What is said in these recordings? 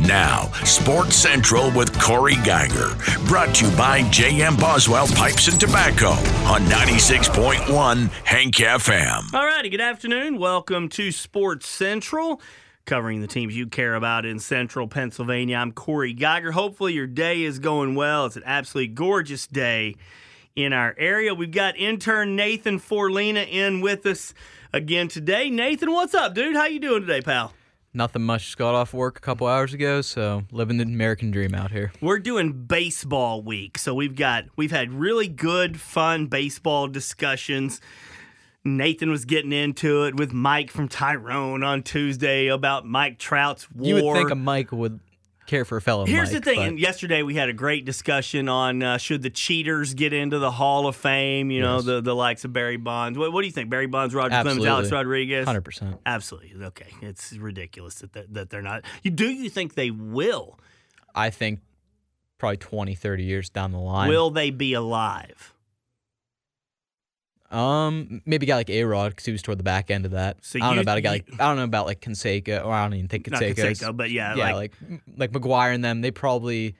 Now, Sports Central with Corey Geiger. Brought to you by J.M. Boswell Pipes and Tobacco on 96.1 Hank FM. All righty, good afternoon. Welcome to Sports Central, covering the teams you care about in Central Pennsylvania. I'm Corey Geiger. Hopefully your day is going well. It's an absolutely gorgeous day in our area. We've got intern Nathan Forlina in with us again today. Nathan, what's up, dude? How you doing today, pal? Nothing much. Just got off work a couple hours ago, so living the American dream out here. We're doing baseball week, so we've had really good, fun baseball discussions. Nathan was getting into it with Mike from Tyrone on Tuesday about Mike Trout's war. You would think a Mike would care for a fellow Here's Mike, the thing. And yesterday we had a great discussion on should the cheaters get into the Hall of Fame, Yes. the likes of Barry Bonds. What do you think? Barry Bonds, Roger Absolutely. Clemens, Alex Rodriguez? 100%. Absolutely. Okay. It's ridiculous that they're not. Do you think they will? I think probably 20, 30 years down the line. Will they be alive? Maybe a guy like A-Rod, because he was toward the back end of that. So I don't know about a guy like Canseco, or I don't even think Not Canseco's. Canseco, but yeah. like McGuire and them, they probably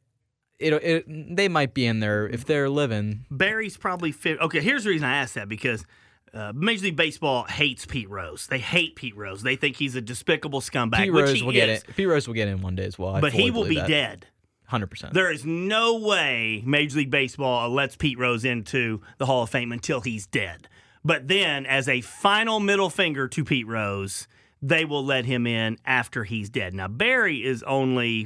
they might be in there if they're living. Barry's probably fit. Okay, here's the reason I asked that, because Major League Baseball hates Pete Rose. They hate Pete Rose. They think he's a despicable scumbag. Pete which Rose he will is. get it. Pete Rose will get in one day as well. But he will be dead. 100%. There is no way Major League Baseball lets Pete Rose into the Hall of Fame until he's dead. But then, as a final middle finger to Pete Rose, they will let him in after he's dead. Now, Barry is only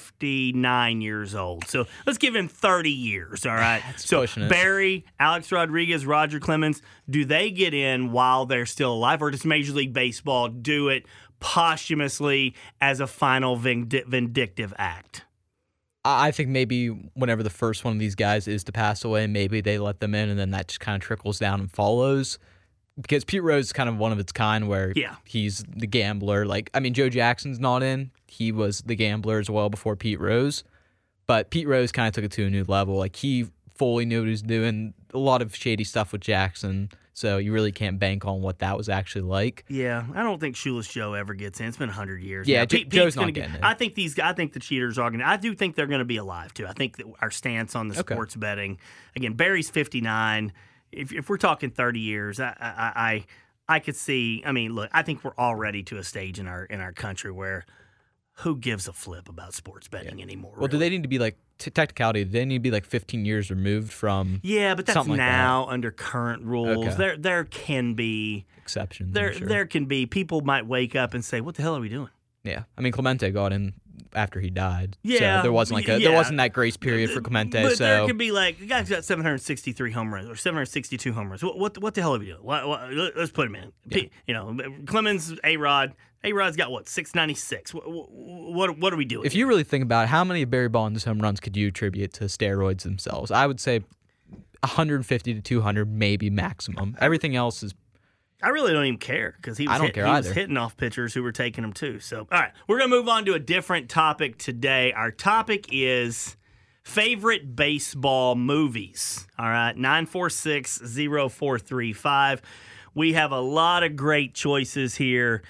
59 years old, so let's give him 30 years, all right? So pushing it. Barry, Alex Rodriguez, Roger Clemens, do they get in while they're still alive, or does Major League Baseball do it posthumously as a final vindictive act? I think maybe whenever the first one of these guys is to pass away, maybe they let them in, and then that just kind of trickles down and follows. Because Pete Rose is kind of one of its kind where he's the gambler. Joe Jackson's not in. He was the gambler as well before Pete Rose. But Pete Rose kind of took it to a new level. He fully knew what he was doing. A lot of shady stuff with Jackson. So you really can't bank on what that was actually like. Yeah, I don't think Shoeless Joe ever gets in. It's been 100 years. Yeah, now. Joe's not getting in. I think the cheaters are going to. I do think they're going to be alive too. I think that our stance on the sports betting. Again, Barry's 59. If we're talking 30 years, I could see. I mean, look, I think we're already to a stage in our country where who gives a flip about sports betting anymore? Well, do they need to be technicality? Do they need to be 15 years removed from? Yeah, but that's something now under current rules. Okay. There can be Exceptions. There can be people might wake up and say, "What the hell are we doing?" Yeah, I mean Clemente got in after he died. Yeah, so there wasn't there wasn't that grace period for Clemente. But so there could be the guy's got 763 home runs or 762 home runs. What the hell are we doing? Let's put him in. Yeah. Clemens, A-Rod's got 696. What are we doing? If you really think about it, how many of Barry Bonds' home runs could you attribute to steroids themselves? I would say 150 to 200, maybe maximum. Everything else is. I really don't even care because he was hitting off pitchers who were taking them too. So, all right, we're going to move on to a different topic today. Our topic is favorite baseball movies. All right, 946-0435. We have a lot of great choices here.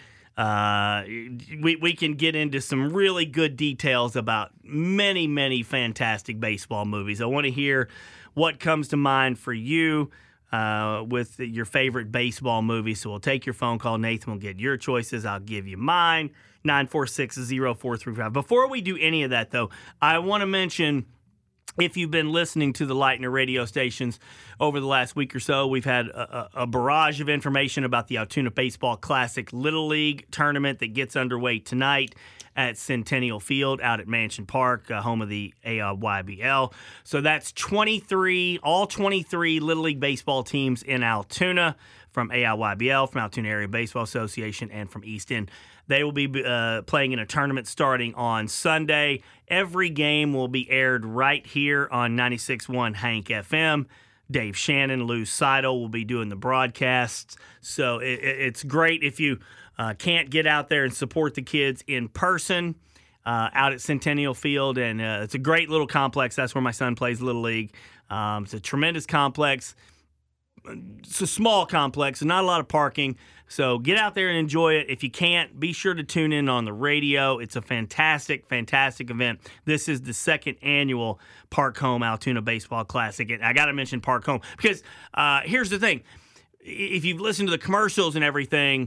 We can get into some really good details about many, many fantastic baseball movies. I want to hear what comes to mind for you. With your favorite baseball movie. So we'll take your phone call. Nathan will get your choices. I'll give you mine. 946-0435. Before we do any of that, though, I want to mention, if you've been listening to the Lightner radio stations over the last week or so, we've had a barrage of information about the Altoona Baseball Classic Little League tournament that gets underway tonight at Centennial Field out at Mansion Park, home of the AYBL. So that's all 23 Little League baseball teams in Altoona from AYBL, from Altoona Area Baseball Association, and from East End. They will be playing in a tournament starting on Sunday. Every game will be aired right here on 96.1 Hank FM. Dave Shannon, Lou Seidel will be doing the broadcasts. So it's great if you can't get out there and support the kids in person out at Centennial Field. And it's a great little complex. That's where my son plays Little League. It's a tremendous complex. it's a small complex and not a lot of parking. So get out there and enjoy it. If you can't, be sure to tune in on the radio. It's a fantastic, fantastic event. This is the second annual Park Home Altoona Baseball Classic. And I got to mention Park Home because here's the thing. If you've listened to the commercials and everything,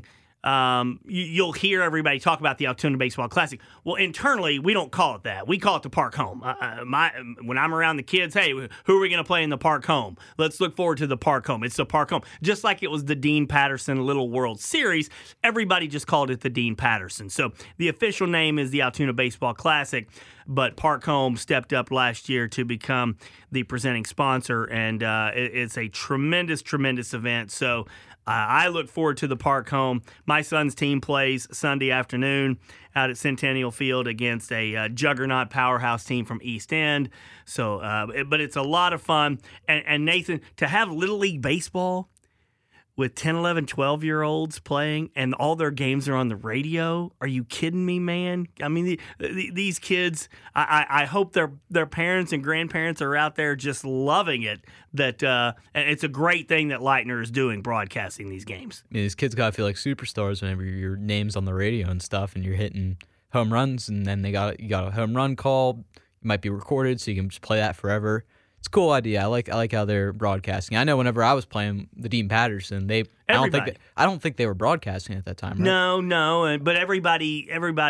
you'll hear everybody talk about the Altoona Baseball Classic. Well, internally, we don't call it that. We call it the Park Home. When I'm around the kids, hey, who are we going to play in the Park Home? Let's look forward to the Park Home. It's the Park Home. Just like it was the Dean Patterson Little World Series, everybody just called it the Dean Patterson. So the official name is the Altoona Baseball Classic, but Park Home stepped up last year to become the presenting sponsor, and it's a tremendous, tremendous event. So I look forward to the Park Home. My son's team plays Sunday afternoon out at Centennial Field against a juggernaut powerhouse team from East End. So, but it's a lot of fun. And Nathan, to have Little League Baseball with 10, 11, 12-year-olds playing and all their games are on the radio, are you kidding me, man? I mean, these kids, I hope their parents and grandparents are out there just loving it. And it's a great thing that Leitner is doing, broadcasting these games. I mean, these kids got to feel like superstars whenever your name's on the radio and stuff and you're hitting home runs, and then you got a home run call. It might be recorded, so you can just play that forever. It's a cool idea. I like how they're broadcasting. I know whenever I was playing the Dean Patterson, I don't think they were broadcasting at that time, right? No, but everybody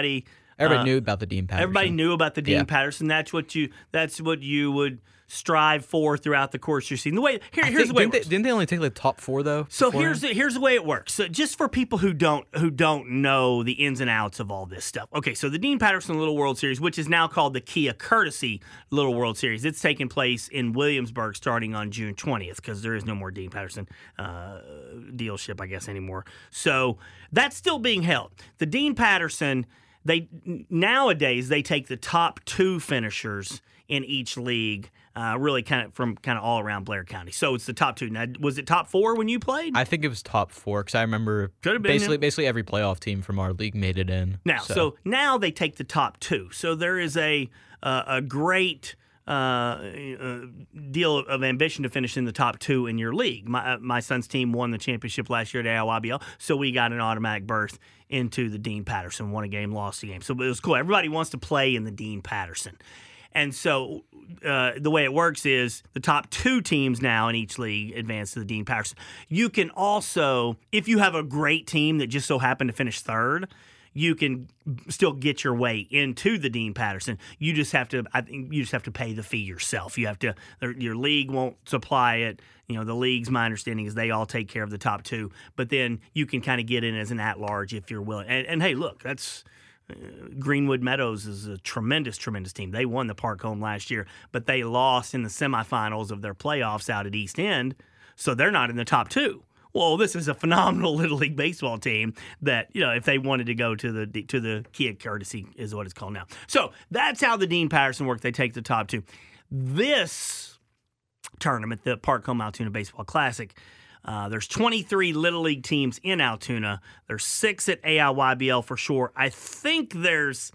knew about the Dean Patterson. Everybody knew about the Dean Patterson. That's what you would strive for throughout the course of your season. Here's the way it works. Didn't they only take like top 4 though? So here's the way it works. So just for people who don't know the ins and outs of all this stuff. Okay, so the Dean Patterson Little World Series, which is now called the Kia Courtesy Little World Series, it's taking place in Williamsburg starting on June 20th because there is no more Dean Patterson dealership, I guess, anymore. So that's still being held. The Dean Patterson, nowadays they take the top 2 finishers in each league. Really kind of all around Blair County. So it's the top 2. Now, was it top 4 when you played? I think it was top 4 because I remember basically every playoff team from our league made it in. So now they take the top 2. So there is a great deal of ambition to finish in the top 2 in your league. My son's team won the championship last year at AIYBL, so we got an automatic berth into the Dean Patterson. Won a game, lost a game. So it was cool. Everybody wants to play in the Dean Patterson. And so the way it works is the top 2 teams now in each league advance to the Dean Patterson. You can also, if you have a great team that just so happened to finish 3rd, you can still get your way into the Dean Patterson. You just have to pay the fee yourself. Your league won't supply it. You know, the leagues, my understanding is they all take care of the top 2, but then you can kind of get in as an at-large if you're willing. And hey, look, that's Greenwood Meadows is a tremendous, tremendous team. They won the Park Home last year, but they lost in the semifinals of their playoffs out at East End, so they're not in the top 2. Well, this is a phenomenal Little League Baseball team that, you know, if they wanted to go to the Kia Courtesy is what it's called now. So that's how the Dean Patterson worked. They take the top 2. This tournament, the Park Home Altoona Baseball Classic, there's 23 Little League teams in Altoona. There's 6 at AIYBL for sure. I think there's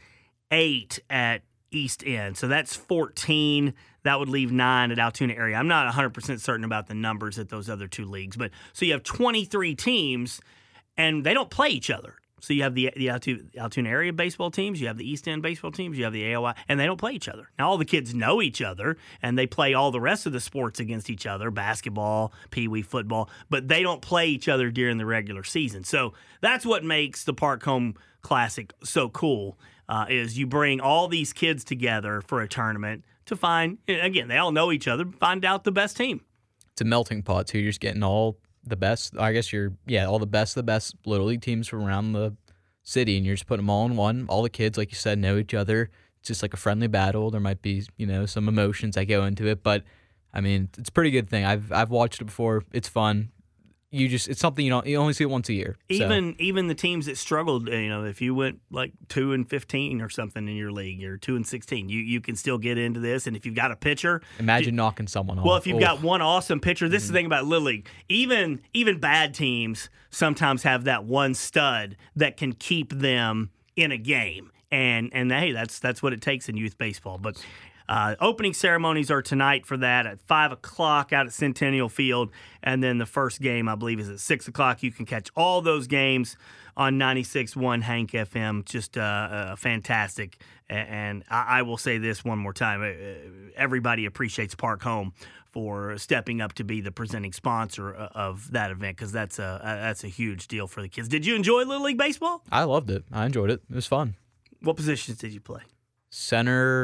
8 at East End. So that's 14. That would leave 9 at Altoona area. I'm not 100% certain about the numbers at those other 2 leagues. But so you have 23 teams, and they don't play each other. So you have the Altoona area baseball teams, you have the East End baseball teams, you have the AOY, and they don't play each other. Now, all the kids know each other, and they play all the rest of the sports against each other, basketball, peewee, football, but they don't play each other during the regular season. So that's what makes the Park Home Classic so cool, is you bring all these kids together for a tournament to find, again, they all know each other, find out the best team. It's a melting pot, too. You're just getting all the best, I guess all the best Little League teams from around the city, and you're just putting them all in one. All the kids, like you said, know each other. It's just like a friendly battle. There might be, some emotions that go into it, but I mean, it's a pretty good thing. I've watched it before. It's fun. It's something you only see it once a year. Even the teams that struggled, if you went like 2-15 or something in your league, you're 2-16, you can still get into this. And if you've got a pitcher, imagine knocking someone off. Well, if you've got one awesome pitcher, this is the thing about Little League. Even bad teams sometimes have that one stud that can keep them in a game. And hey, that's what it takes in youth baseball. But Opening ceremonies are tonight for that at 5 o'clock out at Centennial Field. And then the first game, I believe, is at 6 o'clock. You can catch all those games on 96.1 Hank FM. Just fantastic. And I will say this one more time. Everybody appreciates Park Home for stepping up to be the presenting sponsor of that event, because that's a huge deal for the kids. Did you enjoy Little League Baseball? I loved it. I enjoyed it. It was fun. What positions did you play? Center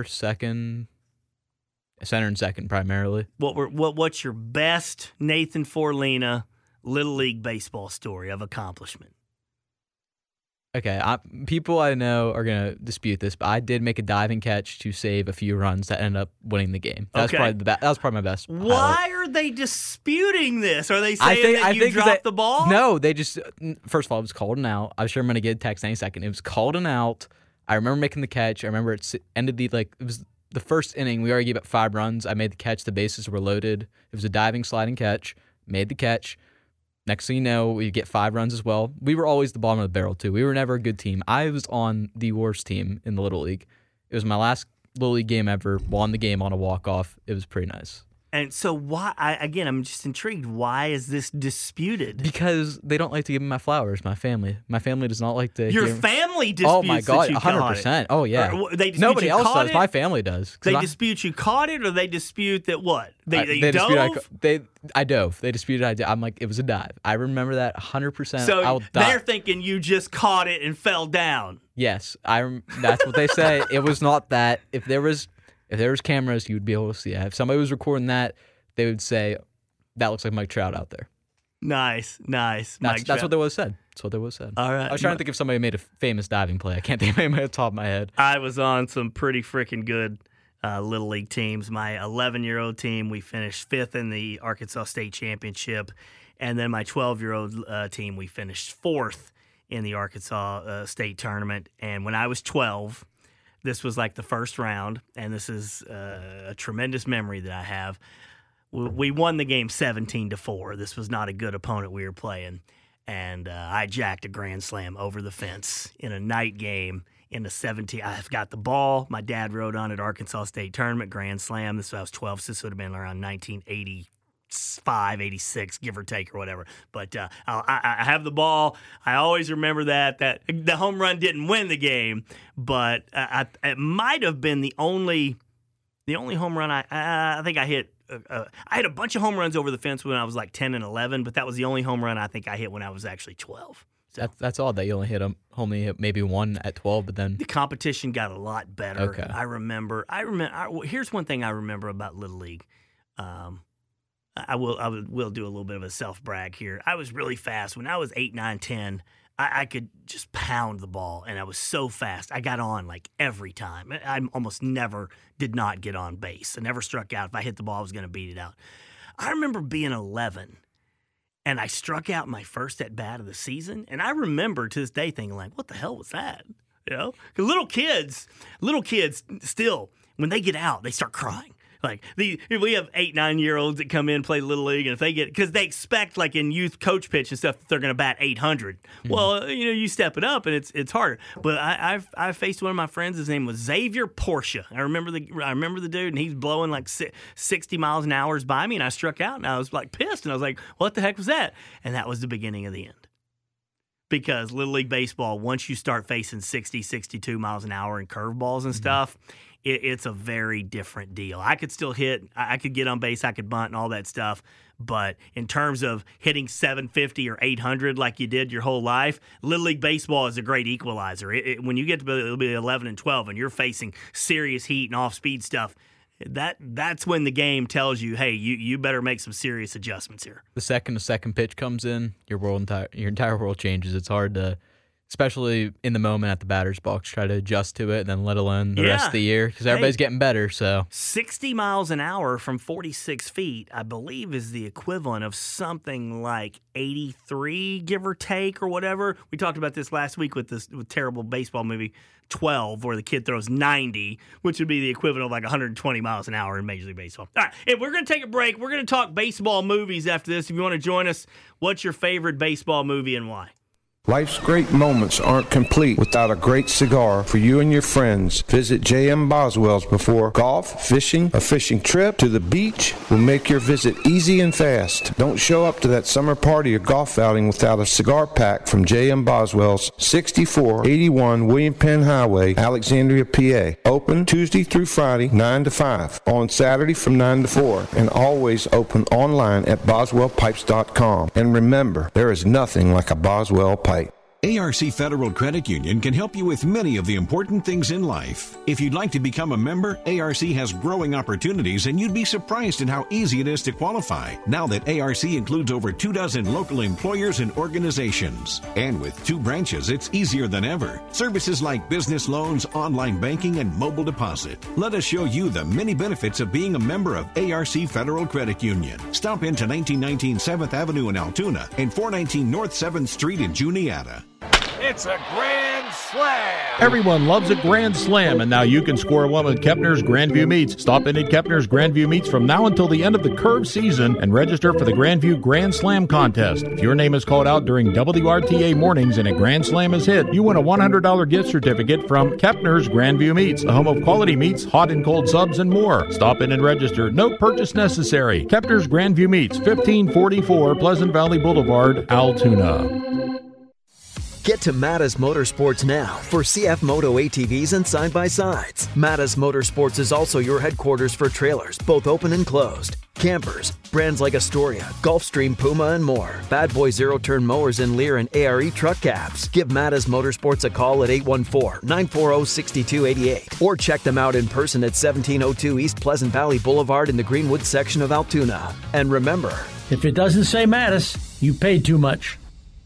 and second primarily. What's your best Nathan Forlina Little League Baseball story of accomplishment? Okay, people I know are going to dispute this, but I did make a diving catch to save a few runs that ended up winning the game. That was probably my best. Why are they disputing this? Are they saying that you dropped the ball? No, they just, first of all, it was called an out. I'm sure I'm going to get a text any second. It was called an out. I remember making the catch. I remember it ended it was the first inning. We already gave up 5 runs. I made the catch. The bases were loaded. It was a diving, sliding catch. Made the catch. Next thing you know, we get 5 runs as well. We were always the bottom of the barrel, too. We were never a good team. I was on the worst team in the Little League. It was my last Little League game ever. Won the game on a walk-off. It was pretty nice. And so why, I'm just intrigued. Why is this disputed? Because they don't like to give me my flowers, my family. My family does not like to Your family disputes Oh, my God, that you 100%. Caught it. Oh, yeah. Nobody else does. My family does. They dispute you caught it, or they dispute that what? They dove? I dove. They disputed I did. I'm like, it was a dive. I remember that 100%. So they're thinking you just caught it and fell down. Yes. That's what they say. It was not that. If there was cameras, you would be able to see it. If somebody was recording that, they would say, that looks like Mike Trout out there. Nice. That's what they would have said. That's what they would have said. All right. I was trying to think if somebody made a famous diving play. I can't think of anybody at the top of my head. I was on some pretty freaking good Little League teams. My 11-year-old team, we finished 5th in the Arkansas State Championship. And then my 12-year-old team, we finished 4th in the Arkansas State Tournament. And when I was 12, this was like the first round, and this is a tremendous memory that I have. We won the game 17-4. This was not a good opponent we were playing. And I jacked a grand slam over the fence in a night game in the 17. I've got the ball. My dad rode on at Arkansas State Tournament, grand slam. This was I was 12, so this would have been around 1985, 86, give or take or whatever. But I have the ball. I always remember that the home run didn't win the game, but it might have been the only home run I think I hit. I had a bunch of home runs over the fence when I was like 10 and 11, but that was the only home run I think I hit when I was actually 12. So that's odd that you only hit maybe one at 12, but then the competition got a lot better. Okay. I remember. Here's one thing I remember about Little League. I will do a little bit of a self brag here. I was really fast when I was 8, 9, 10. I could just pound the ball, and I was so fast. I got on like every time. I almost never did not get on base. I never struck out. If I hit the ball, I was going to beat it out. I remember being 11, and I struck out my first at-bat of the season, and I remember to this day thinking, like, what the hell was that? You know? 'Cause little kids still, when they get out, they start crying. Like we have 8, 9-year-olds that come in play Little League, and if they get because they expect like in youth coach pitch and stuff that they're going to bat 800. Mm-hmm. Well, you step it up and it's harder. But I faced one of my friends. His name was Xavier Portia. I remember the dude, and he's blowing like 60 miles an hour by me, and I struck out, and I was like pissed, and I was like, what the heck was that? And that was the beginning of the end. Because Little League Baseball, once you start facing 60, 62 miles an hour and curveballs and stuff, it's a very different deal. I could still hit. I could get on base. I could bunt and all that stuff. But in terms of hitting 750 or 800 like you did your whole life, Little League Baseball is a great equalizer. When you get to be 11 and 12 and you're facing serious heat and off-speed stuff, that's when the game tells you, hey, you better make some serious adjustments here. The second pitch comes in, your entire world changes. It's hard to, especially in the moment at the batter's box, try to adjust to it, and then let alone the rest of the year, because everybody's getting better. So 60 miles an hour from 46 feet, I believe, is the equivalent of something like 83, give or take, or whatever. We talked about this last week with terrible baseball movie 12, where the kid throws 90, which would be the equivalent of like 120 miles an hour in Major League Baseball. All right, hey, we're going to take a break. We're going to talk baseball movies after this. If you want to join us, what's your favorite baseball movie and why? Life's great moments aren't complete without a great cigar for you and your friends. Visit J.M. Boswell's before golf, fishing, a fishing trip to the beach will make your visit easy and fast. Don't show up to that summer party or golf outing without a cigar pack from J.M. Boswell's, 6481 William Penn Highway, Alexandria, PA. Open Tuesday through Friday, 9 to 5. On Saturday from 9 to 4. And always open online at boswellpipes.com. And remember, there is nothing like a Boswell pipe. ARC Federal Credit Union can help you with many of the important things in life. If you'd like to become a member, ARC has growing opportunities, and you'd be surprised at how easy it is to qualify now that ARC includes over 24 local employers and organizations. And with 2 branches, it's easier than ever. Services like business loans, online banking, and mobile deposit. Let us show you the many benefits of being a member of ARC Federal Credit Union. Stop into 1919 7th Avenue in Altoona and 419 North 7th Street in Juniata. It's a grand slam! Everyone loves a grand slam, and now you can score one with Kepner's Grandview Meats. Stop in at Kepner's Grandview Meats from now until the end of the curve season and register for the Grandview Grand Slam contest. If your name is called out during WRTA mornings and a grand slam is hit, you win a $100 gift certificate from Kepner's Grandview Meats, the home of quality meats, hot and cold subs, and more. Stop in and register. No purchase necessary. Kepner's Grandview Meats, 1544 Pleasant Valley Boulevard, Altoona. Get to Mattis Motorsports now for CF Moto ATVs and side-by-sides. Mattis Motorsports is also your headquarters for trailers, both open and closed, campers, brands like Astoria, Gulfstream, Puma, and more. Bad Boy zero-turn mowers in Lear and ARE truck cabs. Give Mattis Motorsports a call at 814-940-6288 or check them out in person at 1702 East Pleasant Valley Boulevard in the Greenwood section of Altoona. And remember, if it doesn't say Mattis, you paid too much.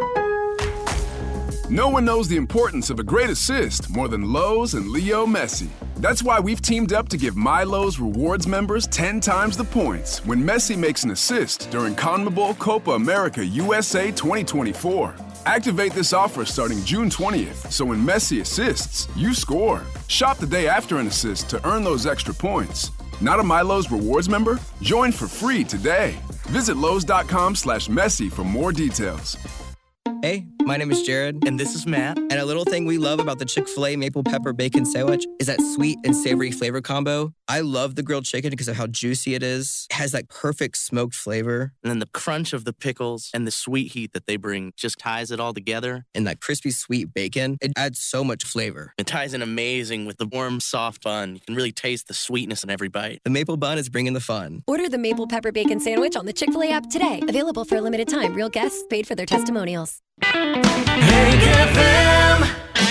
No one knows the importance of a great assist more than Lowe's and Leo Messi. That's why we've teamed up to give MyLowe's Rewards members 10 times the points when Messi makes an assist during CONMEBOL Copa America USA 2024. Activate this offer starting June 20th, so when Messi assists, you score. Shop the day after an assist to earn those extra points. Not a MyLowe's Rewards member? Join for free today. Visit Lowe's.com/Messi for more details. Hey, my name is Jared. And this is Matt. And a little thing we love about the Chick-fil-A Maple Pepper Bacon Sandwich is that sweet and savory flavor combo. I love the grilled chicken because of how juicy it is. It has that perfect smoked flavor. And then the crunch of the pickles and the sweet heat that they bring just ties it all together. And that crispy sweet bacon, it adds so much flavor. It ties in amazing with the warm, soft bun. You can really taste the sweetness in every bite. The maple bun is bringing the fun. Order the Maple Pepper Bacon Sandwich on the Chick-fil-A app today. Available for a limited time. Real guests paid for their testimonials. Hank FM.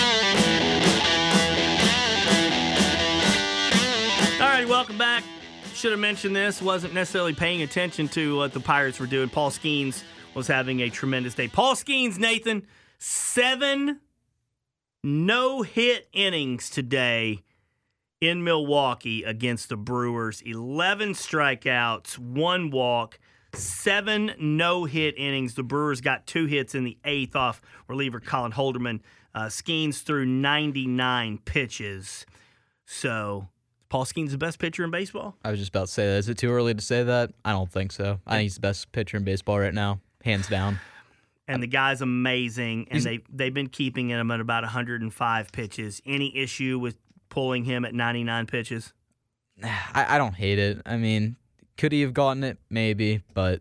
All right, welcome back. Should have mentioned this. Wasn't necessarily paying attention to what the Pirates were doing. Paul Skeens was having a tremendous day. Paul Skeens, Nathan, 7 no-hit innings today in Milwaukee against the Brewers. 11 strikeouts, 1 walk. 7 no-hit innings. The Brewers got 2 hits in the 8th off reliever Colin Holderman. Skeens threw 99 pitches. So, Paul Skeens the best pitcher in baseball? I was just about to say that. Is it too early to say that? I don't think so. I think he's the best pitcher in baseball right now, hands down. And the guy's amazing, and they've been keeping him at about 105 pitches. Any issue with pulling him at 99 pitches? I don't hate it. I mean, could he have gotten it? Maybe, but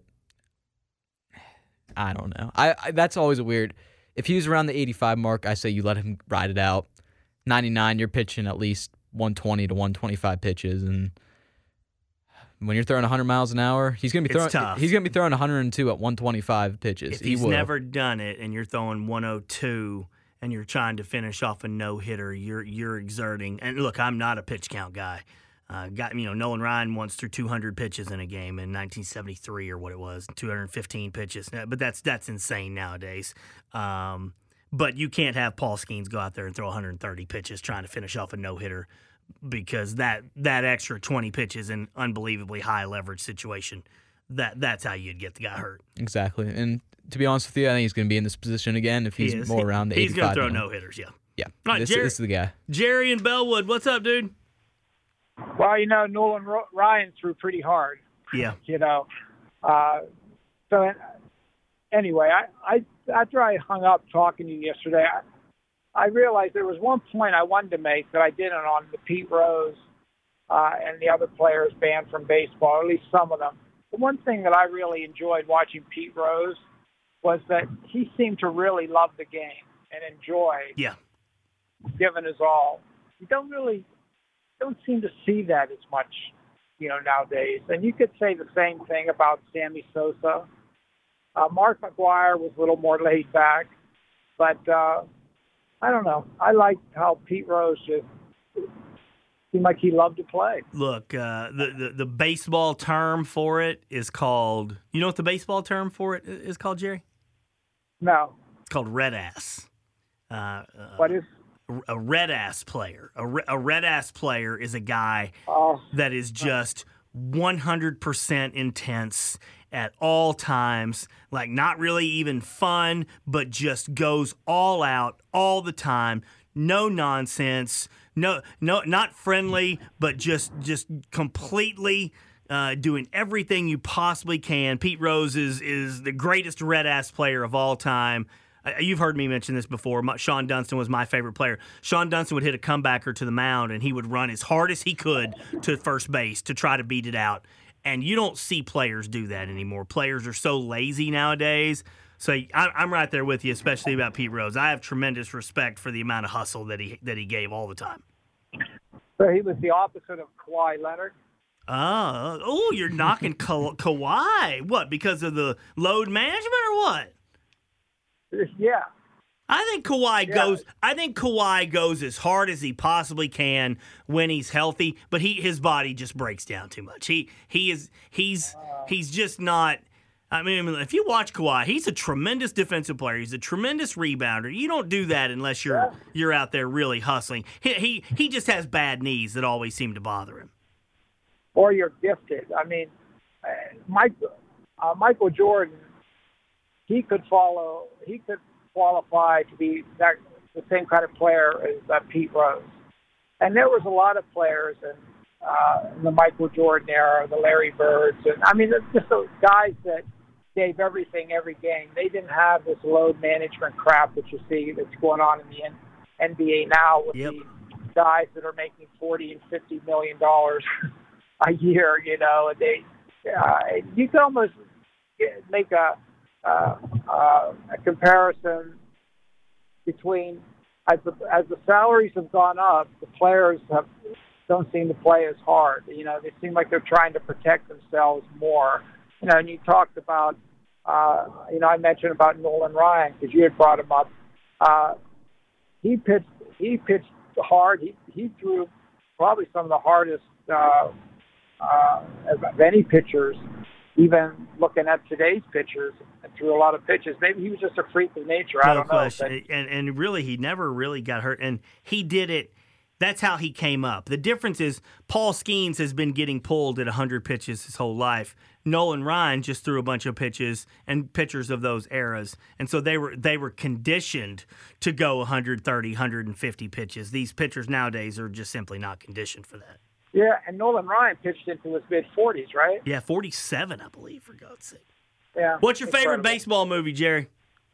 I don't know. I that's always a weird. If he was around the 85 mark, I say you let him ride it out. 99, you're pitching at least 120 to 125 pitches, and when you're throwing 100 miles an hour, he's gonna be throwing. He's gonna be throwing 102 at 125 pitches. If he's never done it, and you're throwing 102, and you're trying to finish off a no hitter, you're exerting. And look, I'm not a pitch count guy. Nolan Ryan once threw 200 pitches in a game in 1973 or what it was, 215 pitches. But that's insane nowadays. But you can't have Paul Skeens go out there and throw 130 pitches trying to finish off a no-hitter because that extra 20 pitches in unbelievably high leverage situation, that's how you'd get the guy hurt. Exactly. And to be honest with you, I think he's going to be in this position again if he's more around the 85. He's going to throw no-hitters, yeah. Yeah, all right, this is the guy. Jerry in Bellwood, what's up, dude? Well, Nolan Ryan threw pretty hard. Yeah. So anyway, after I hung up talking to you yesterday, I realized there was one point I wanted to make that I didn't on the Pete Rose and the other players banned from baseball, or at least some of them. The one thing that I really enjoyed watching Pete Rose was that he seemed to really love the game and enjoy giving his all. You don't seem to see that as much, nowadays. And you could say the same thing about Sammy Sosa. Mark McGwire was a little more laid back, but I don't know. I liked how Pete Rose just seemed like he loved to play. Look, the baseball term for it is called. You know what the baseball term for it is called, Jerry? No. It's called red ass. What is? A red ass player. A red ass player is a guy that is just 100% intense at all times, like not really even fun, but just goes all out all the time. No nonsense. No, not friendly, but just completely doing everything you possibly can. Pete Rose is the greatest red ass player of all time. You've heard me mention this before. Sean Dunston was my favorite player. Sean Dunston would hit a comebacker to the mound, and he would run as hard as he could to first base to try to beat it out. And you don't see players do that anymore. Players are so lazy nowadays. So I'm right there with you, especially about Pete Rose. I have tremendous respect for the amount of hustle that he gave all the time. So he was the opposite of Kawhi Leonard? Oh, you're knocking Kawhi. What, because of the load management or what? Yeah. I think Kawhi goes as hard as he possibly can when he's healthy, but his body just breaks down too much. He's just not. I mean, if you watch Kawhi, he's a tremendous defensive player. He's a tremendous rebounder. You don't do that unless you're out there really hustling. He just has bad knees that always seem to bother him. Or you're gifted. I mean, Michael Jordan, he could qualify to be the same kind of player as Pete Rose. And there was a lot of players in the Michael Jordan era, the Larry Birds. And I mean, it's just those guys that gave everything every game. They didn't have this load management crap that you see that's going on in the NBA now with these guys that are making $40 and $50 million a year. You can almost make a comparison between as the salaries have gone up, the players don't seem to play as hard. They seem like they're trying to protect themselves more. And you talked about, I mentioned about Nolan Ryan because you had brought him up. He pitched hard. He threw probably some of the hardest of any pitchers. Even looking at today's pitchers, and threw a lot of pitches. Maybe he was just a freak of nature. I don't know. And really, he never really got hurt. And he did it. That's how he came up. The difference is Paul Skeens has been getting pulled at 100 pitches his whole life. Nolan Ryan just threw a bunch of pitches and pitchers of those eras. And so they were conditioned to go 130, 150 pitches. These pitchers nowadays are just simply not conditioned for that. Yeah, and Nolan Ryan pitched into his mid-40s, right? Yeah, 47, I believe, for God's sake. Yeah. What's your favorite baseball movie, Jerry?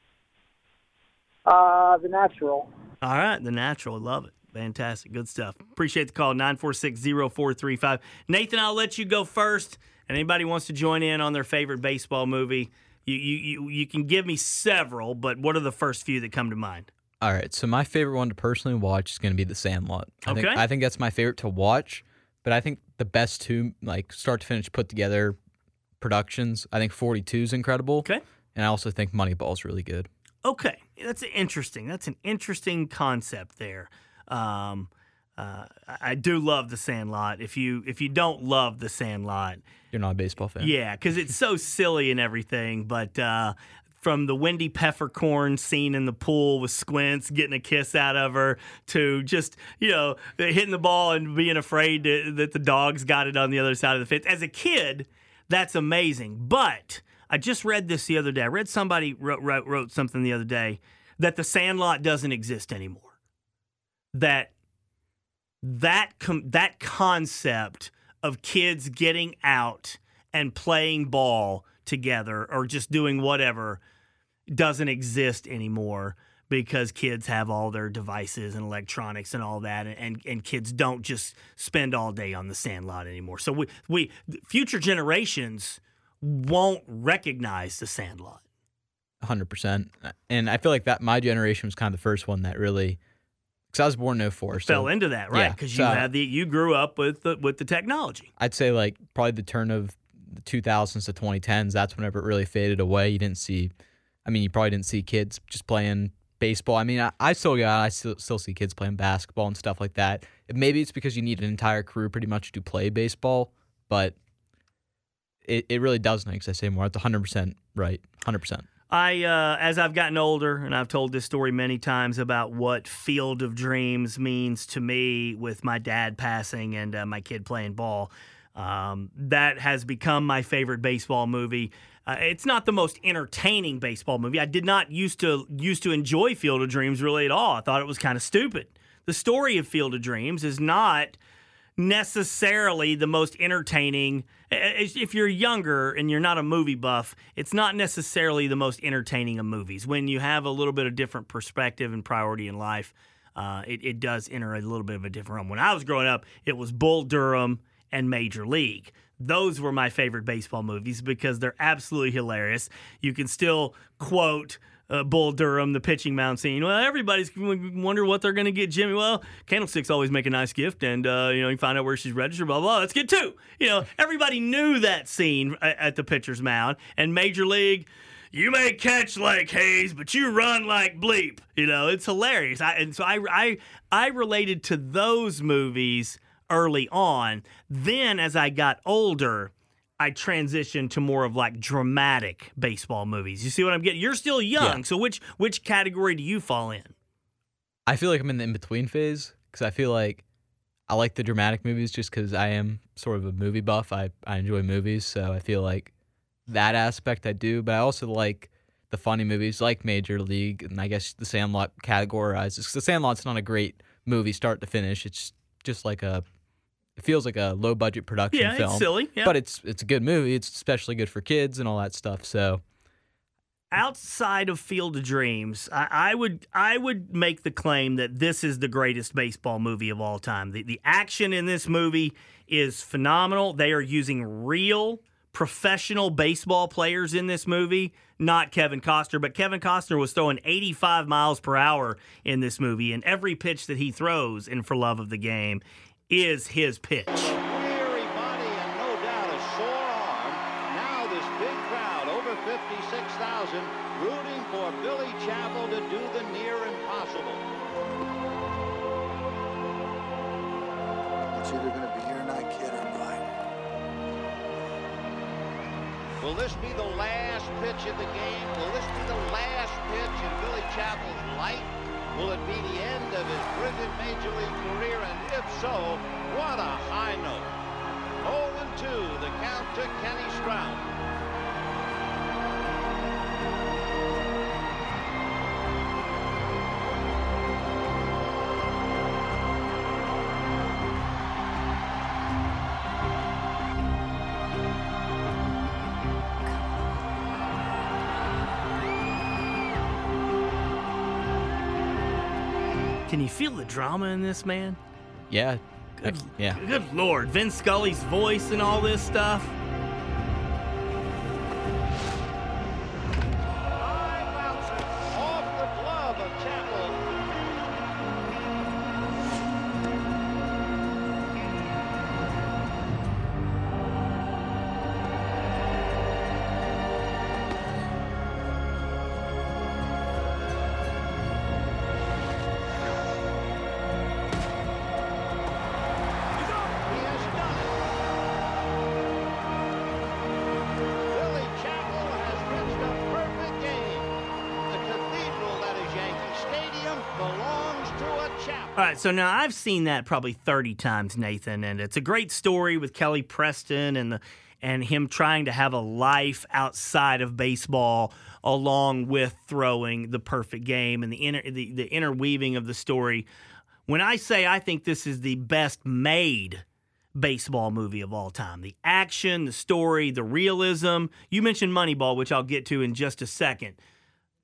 The Natural. All right, The Natural. Love it. Fantastic. Good stuff. Appreciate the call, 946-0435. Nathan, I'll let you go first. And anybody wants to join in on their favorite baseball movie, you can give me several, but what are the first few that come to mind? All right, so my favorite one to personally watch is going to be The Sandlot. I think that's my favorite to watch. But I think the best two, like start to finish, put together productions, I think 42 is incredible. Okay. And I also think Moneyball is really good. Okay. That's interesting. That's an interesting concept there. I do love The Sandlot. If you don't love The Sandlot, you're not a baseball fan. Yeah, because it's so silly and everything. But from the Wendy Peppercorn scene in the pool with Squints getting a kiss out of her to just, hitting the ball and being afraid that the dog's got it on the other side of the fence. As a kid, that's amazing. But I just read this the other day. I read somebody wrote something the other day that The Sandlot doesn't exist anymore. That concept of kids getting out and playing ball together or just doing whatever doesn't exist anymore because kids have all their devices and electronics and all that, and kids don't just spend all day on the Sandlot anymore. So we future generations won't recognize the Sandlot. 100%. And I feel like that my generation was kind of the first one that really, because I was born in 04. Fell into that, right? Because you grew up with the technology. I'd say like probably the turn of the 2000s to 2010s, that's whenever it really faded away. You probably didn't see kids just playing baseball. I mean, I still see kids playing basketball and stuff like that. Maybe it's because you need an entire career pretty much to play baseball, but it really doesn't exist anymore. It's 100% right, 100%. As I've gotten older, and I've told this story many times about what Field of Dreams means to me with my dad passing and my kid playing ball, that has become my favorite baseball movie. It's not the most entertaining baseball movie. I did not used to enjoy Field of Dreams really at all. I thought it was kind of stupid. The story of Field of Dreams is not necessarily the most entertaining. If you're younger and you're not a movie buff, it's not necessarily the most entertaining of movies. When you have a little bit of different perspective and priority in life, it does enter a little bit of a different realm. When I was growing up, it was Bull Durham and Major League. Those were my favorite baseball movies because they're absolutely hilarious. You can still quote Bull Durham, the pitching mound scene. Well, everybody's wonder what they're going to get Jimmy. Well, Candlesticks always make a nice gift, and you can find out where she's registered, blah, blah. Let's get two. Everybody knew that scene at the pitcher's mound. And Major League, you may catch like Hayes, but you run like Bleep. It's hilarious. I related to those movies early on. Then as I got older, I transitioned to more of like dramatic baseball movies. You see what I'm getting? You're still young, so which category do you fall in? I feel like I'm in the in-between phase because I feel like I like the dramatic movies just because I am sort of a movie buff. I enjoy movies, so I feel like that aspect I do, but I also like the funny movies like Major League, and I guess The Sandlot categorizes. Because The Sandlot's not a great movie start to finish. It's just like it feels like a low-budget production film. Yeah, it's silly. Yeah. But it's a good movie. It's especially good for kids and all that stuff. So, outside of Field of Dreams, I would make the claim that this is the greatest baseball movie of all time. The action in this movie is phenomenal. They are using real professional baseball players in this movie, not Kevin Costner. But Kevin Costner was throwing 85 miles per hour in this movie, and every pitch that he throws in For Love of the Game is his pitch. Weary body and no doubt a sore arm. Now this big crowd, over 56,000, rooting for Billy Chapel to do the near impossible. It's either going to be your night, kid, or mine. Will this be the last pitch of the game? Will this be the last pitch in Billy Chapel's life? Will it be the end of his brilliant Major League career? And if so, what a high note. 0-2, the count to Kenny Stroud. Can you feel the drama in this, man? Yeah. Good Lord. Vince Scully's voice and all this stuff. Off the glove of Chapel. All right, so now I've seen that probably 30 times, Nathan, and it's a great story with Kelly Preston and him trying to have a life outside of baseball along with throwing the perfect game and the interweaving of the story. When I say I think this is the best made baseball movie of all time, the action, the story, the realism. You mentioned Moneyball, which I'll get to in just a second.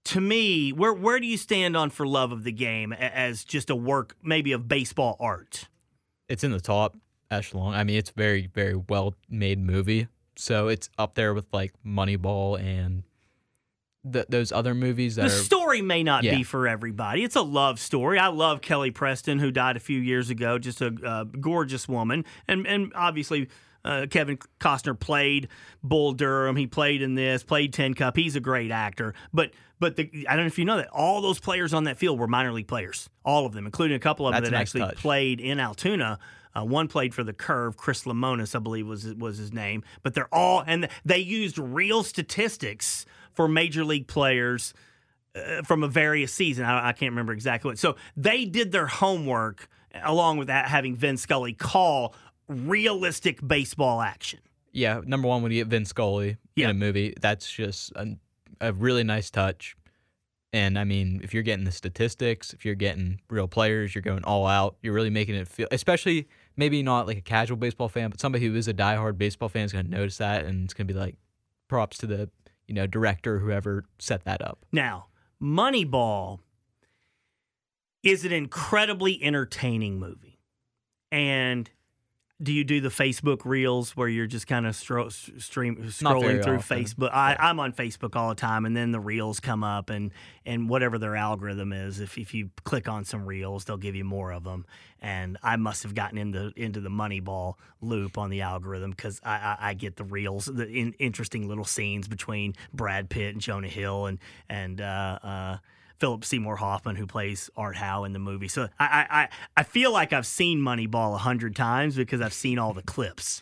to me, where do you stand on For Love of the Game as just a work maybe of baseball art? It's in the top echelon. I mean, it's very, very well made movie. So it's up there with like Moneyball and those other movies that the story may not be for everybody. It's a love story. I love Kelly Preston, who died a few years ago, just a gorgeous woman. And obviously Kevin Costner played Bull Durham. He played in this, played Tin Cup. He's a great actor. But I don't know if you know that all those players on that field were minor league players. All of them, including a couple of them that actually played in Altoona. One played for the Curve. Chris Lemonis, I believe, was his name. But they're all, and they used real statistics for major league players from a various season. I can't remember exactly what. So they did their homework along with that, having Vin Scully call realistic baseball action. Yeah, number one, when you get Vin Scully in a movie, that's just a really nice touch. And, I mean, if you're getting the statistics, if you're getting real players, you're going all out, you're really making it feel, especially maybe not like a casual baseball fan, but somebody who is a diehard baseball fan is going to notice that, and it's going to be like props to the director, whoever set that up. Now, Moneyball is an incredibly entertaining movie. And do you do the Facebook Reels where you're just kind of scrolling through Facebook? I'm on Facebook all the time, and then the Reels come up, and whatever their algorithm is, if you click on some Reels, they'll give you more of them. And I must have gotten into the Moneyball loop on the algorithm because I get the Reels, the interesting little scenes between Brad Pitt and Jonah Hill and Philip Seymour Hoffman, who plays Art Howe in the movie. So I feel like I've seen Moneyball 100 times because I've seen all the clips.